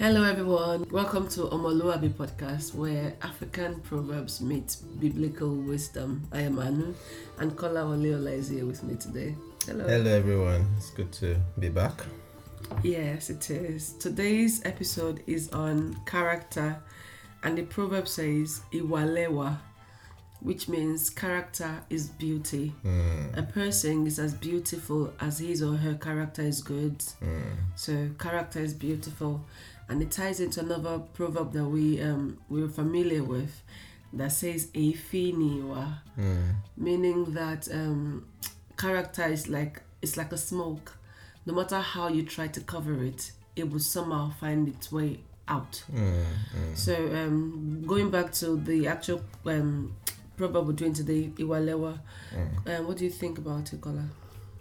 Hello everyone, welcome to Omoluabi podcast where African proverbs meet biblical wisdom. I am Anu and Kola Oleola is here with me today. Hello. Hello everyone, it's good to be back. Yes, it is. Today's episode is on character and the proverb says Iwalewa, which means character is beauty. A person is as beautiful as his or her character is good. So character is beautiful. And it ties into another proverb that we're familiar with that says Efiniwa, meaning that character is like a smoke. No matter how you try to cover it, it will somehow find its way out. So going back to the actual proverb we're doing today, Iwalewa, what do you think about it, Kola?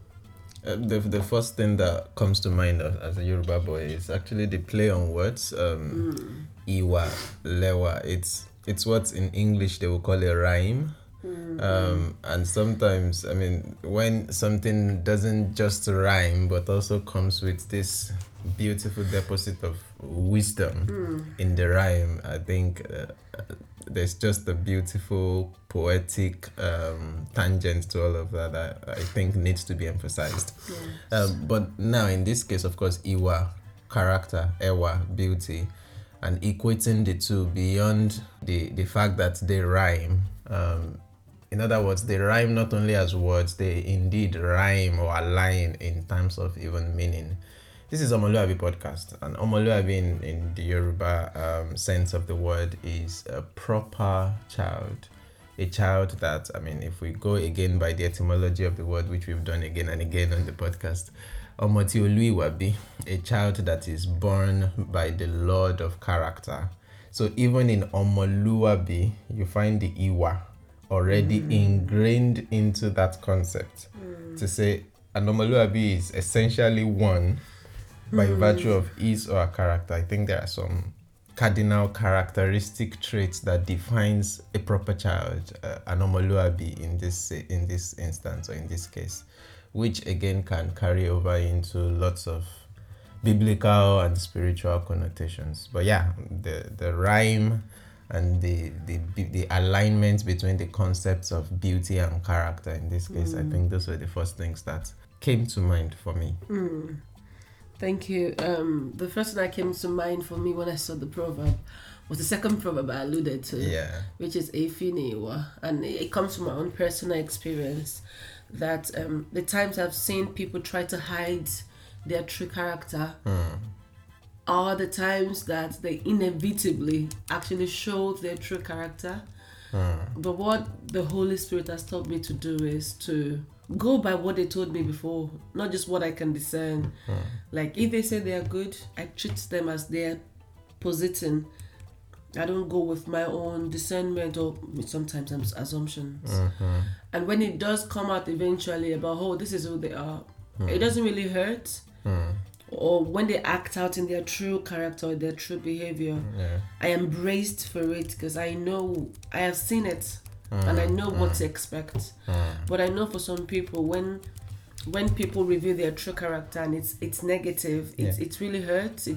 The first thing that comes to mind as a Yoruba boy is actually the play on words. Iwa, lewa. It's what in English they will call a rhyme. And sometimes, when something doesn't just rhyme but also comes with this beautiful deposit of wisdom in the rhyme, I think there's just a beautiful poetic tangent to all of that I think needs to be emphasized. Yes. But now in this case, of course, Iwa, character, Ewa, beauty, and equating the two beyond the fact that they rhyme. In other words, they rhyme not only as words, they indeed rhyme or align in terms of even meaning. This is Omoluabi podcast, and Omoluabi in the Yoruba sense of the word is a proper child. A child that, if we go again by the etymology of the word, which we've done again and again on the podcast, Omoti Oluiwabi, a child that is born by the Lord of character. So even in Omoluabi, you find the Iwa already ingrained into that concept. To say an Omoluabi is essentially one by virtue of his or her character. I think there are some cardinal characteristic traits that defines a proper child, an Omoluabi in this instance or in this case, which again can carry over into lots of biblical and spiritual connotations. But yeah, the rhyme and the alignment between the concepts of beauty and character in this case, I think those were the first things that came to mind for me. Thank you. The first thing that came to mind for me when I saw the proverb was the second proverb I alluded to, which is Efiniwa, and it comes from my own personal experience that the times I've seen people try to hide their true character are the times that they inevitably actually show their true character. But what the Holy Spirit has taught me to do is to go by what they told me before, not just what I can discern. Like if they say they are good, I treat them as their positing. I don't go with my own discernment or sometimes assumptions. And when it does come out eventually about, this is who they are, it doesn't really hurt. Or when they act out in their true character or their true behavior, I am braced for it because I know, I have seen it and I know what to expect. But I know for some people, when people reveal their true character and it's negative, it really hurts.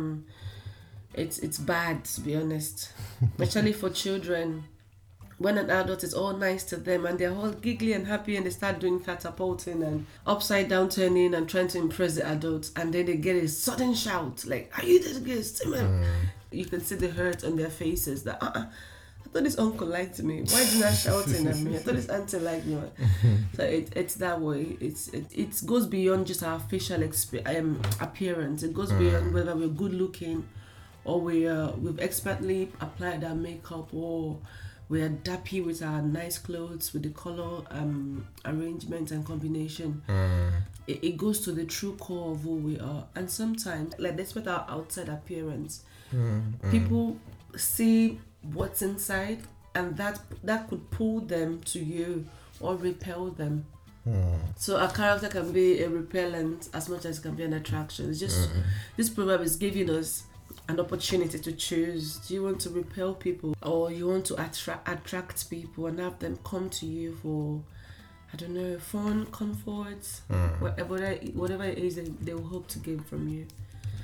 It's bad, to be honest. Especially for children. When an adult is all nice to them and they're all giggly and happy and they start doing catapulting and upside down turning and trying to impress the adults, and then they get a sudden shout like, "Are you this good, Simon?" You can see the hurt on their faces that I thought this uncle liked me. Why didn't I shouting at me? I thought this auntie liked me. So it's that way. It goes beyond just our facial appearance. It goes beyond whether we're good looking or we've expertly applied our makeup, or we are dappy with our nice clothes, with the color arrangement and combination. It goes to the true core of who we are. And sometimes, despite our outside appearance, people see what's inside, and that could pull them to you or repel them. So a character can be a repellent as much as it can be an attraction. It's just this proverb is giving us an opportunity to choose. Do you want to repel people, or you want to attract people and have them come to you for, I don't know, fun, comfort, whatever it is that they will hope to gain from you?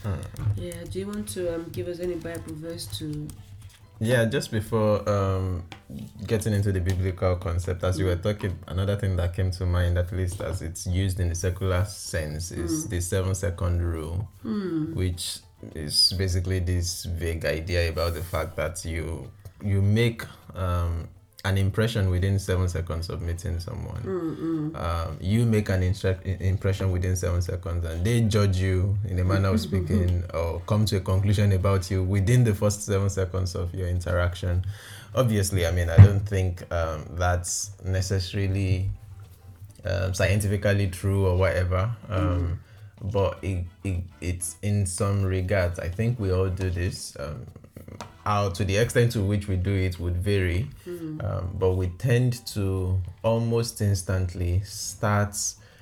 Yeah, do you want to give us any Bible verse to... Yeah, just before getting into the biblical concept, as you were talking, another thing that came to mind, at least as it's used in the secular sense, is the 7-second rule, which is basically this vague idea about the fact that you make an impression within 7 seconds of meeting someone. You make an impression within 7 seconds, and they judge you in a manner of speaking or come to a conclusion about you within the first 7 seconds of your interaction. Obviously, I mean, I don't think that's necessarily scientifically true or whatever. But it's in some regards, I think we all do this. How to the extent to which we do it would vary, but we tend to almost instantly start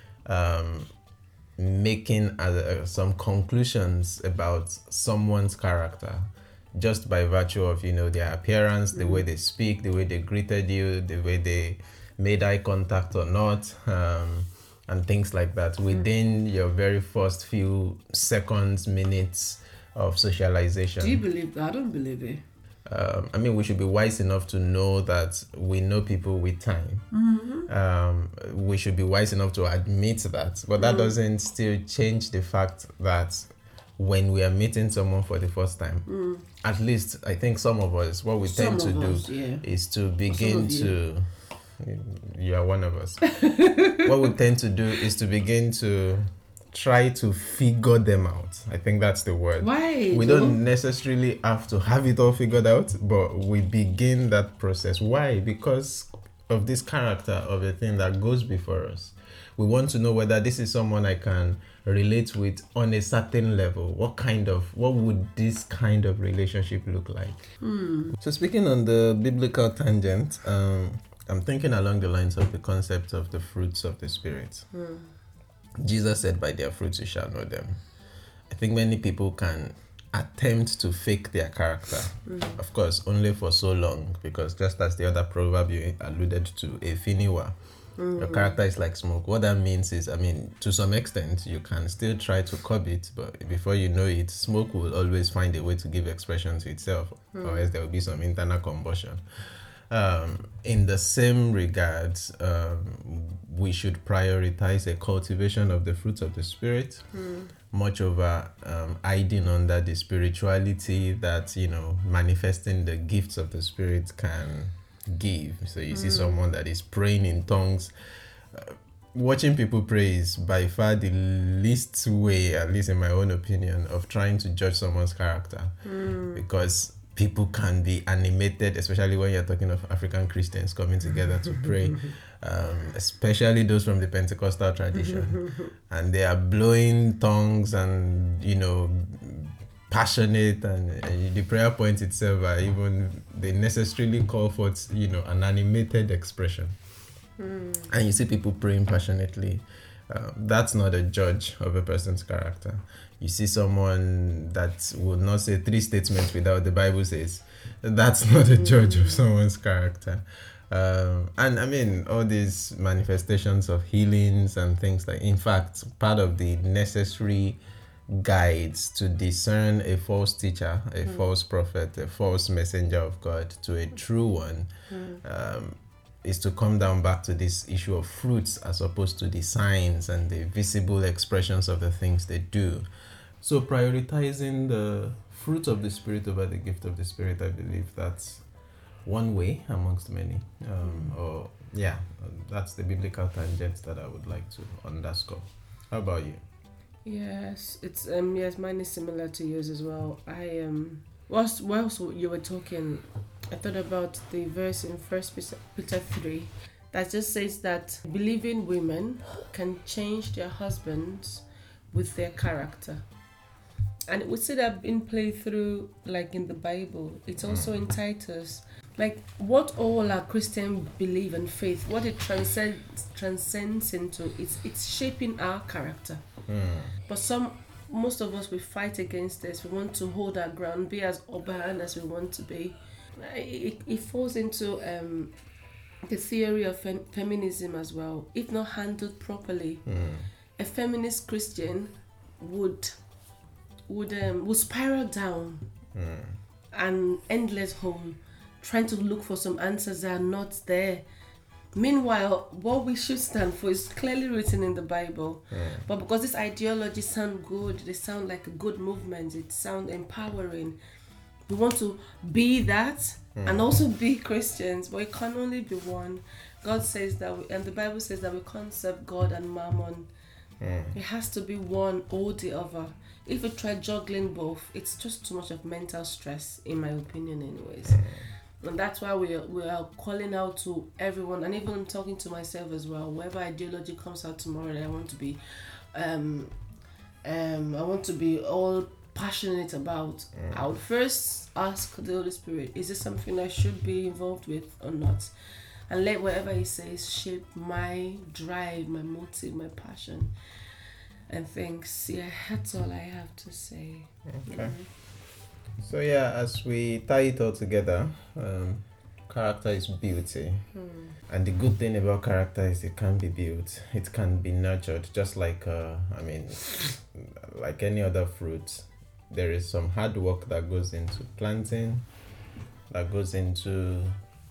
making some conclusions about someone's character just by virtue of, you know, their appearance, the way they speak, the way they greeted you, the way they made eye contact or not, and things like that within your very first few seconds, minutes of socialization. Do you believe that? I don't believe it. I mean, we should be wise enough to know that we know people with time. We should be wise enough to admit that, but that doesn't still change the fact that when we are meeting someone for the first time, at least I think some of us, what we tend to do is to begin to... You are one of us. What we tend to do is to begin to try to figure them out. I think that's the word. Why? We don't necessarily have to have it all figured out, but we begin that process. Why? Because of this character of a thing that goes before us. We want to know whether this is someone I can relate with on a certain level. What would this kind of relationship look like? So speaking on the biblical tangent, I'm thinking along the lines of the concept of the fruits of the Spirit. Jesus said, by their fruits you shall know them. I think many people can attempt to fake their character. Of course, only for so long, because just as the other proverb you alluded to, efiniwa, your character is like smoke. What that means is, I mean, to some extent, you can still try to curb it, but before you know it, smoke will always find a way to give expression to itself, or else there will be some internal combustion. In the same regards, we should prioritize a cultivation of the fruits of the Spirit, much over hiding under the spirituality that, you know, manifesting the gifts of the Spirit can give. So you see someone that is praying in tongues. Watching people pray is by far the least way, at least in my own opinion, of trying to judge someone's character, because people can be animated, especially when you're talking of African Christians coming together to pray, especially those from the Pentecostal tradition, and they are blowing tongues and, you know, passionate, and the prayer points itself are they necessarily call for, you know, an animated expression. And you see people praying passionately. That's not a judge of a person's character. You see someone that would not say 3 statements without the Bible says, that's not a judge of someone's character. And I mean, all these manifestations of healings and things like, in fact, part of the necessary guides to discern a false teacher, a false prophet, a false messenger of God to a true one, is to come down back to this issue of fruits as opposed to the signs and the visible expressions of the things they do. So prioritizing the fruit of the Spirit over the gift of the Spirit, I believe that's one way amongst many. That's the biblical tangent that I would like to underscore. How about you? Yes, it's mine is similar to yours as well. Whilst you were talking, I thought about the verse in 1 Peter 3 that just says that believing women can change their husbands with their character. And we see that being played through, like in the Bible. It's also in Titus. Like what all our Christian belief and faith, what it transcends into, it's shaping our character. But most of us, we fight against this. We want to hold our ground, be as urban as we want to be. It falls into the theory of feminism as well. If not handled properly, a feminist Christian would would spiral down an endless hole, trying to look for some answers that are not there. Meanwhile, what we should stand for is clearly written in the Bible. But because these ideologies sound good, they sound like a good movement, it sounds empowering. We want to be that and also be Christians, but it can only be one. God says that, and the Bible says that we can't serve God and mammon. It has to be one or the other. If we try juggling both, it's just too much of mental stress, in my opinion, anyways. And that's why we are calling out to everyone, and even I'm talking to myself as well. Whatever ideology comes out tomorrow, that I want to be, I want to be all passionate about. I would first ask the Holy Spirit: is this something I should be involved with or not? And let whatever He says shape my drive, my motive, my passion, and things. Yeah, that's all I have to say. Okay. So yeah, as we tie it all together, character is beauty. And the good thing about character is it can be built, it can be nurtured, just like like any other fruit. There is some hard work that goes into planting, that goes into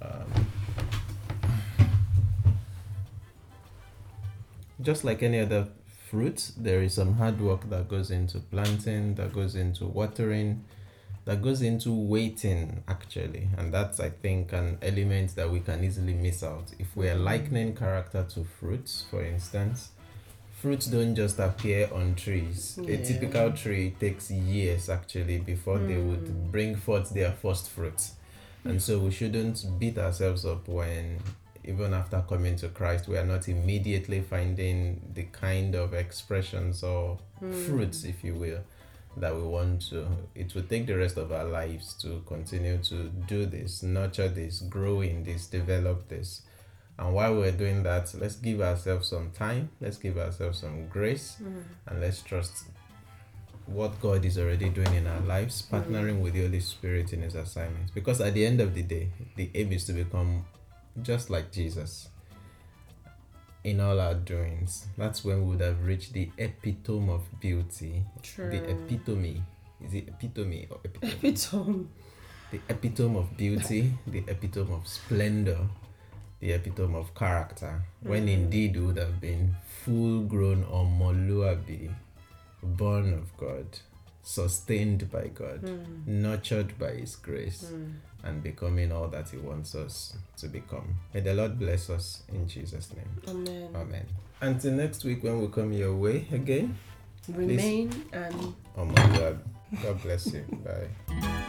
just like any other fruit, there is some hard work that goes into planting, that goes into watering, that goes into waiting, actually. And that's, I think, an element that we can easily miss out. If we are likening character to fruits, for instance, fruits don't just appear on trees. A typical tree takes years, actually, before they would bring forth their first fruits. And so we shouldn't beat ourselves up when, even after coming to Christ, we are not immediately finding the kind of expressions or fruits, if you will, that we want to. It will take the rest of our lives to continue to do this, nurture this, grow in this, develop this. And while we're doing that, let's give ourselves some time, let's give ourselves some grace, and let's trust what God is already doing in our lives, partnering with the Holy Spirit in His assignments. Because at the end of the day, the aim is to become just like Jesus in all our doings. That's when we would have reached the epitome of beauty. True. The epitome. Is it epitome or epitome? Epitome. The epitome of beauty, the epitome of splendor, the epitome of character. When indeed we would have been full-grown Omoluabi, born of God, sustained by God, nurtured by His grace, and becoming all that He wants us to become. May the Lord bless us in Jesus' name. Amen. Amen. Until next week when we come your way again, Remain and oh my God. God bless you. Bye.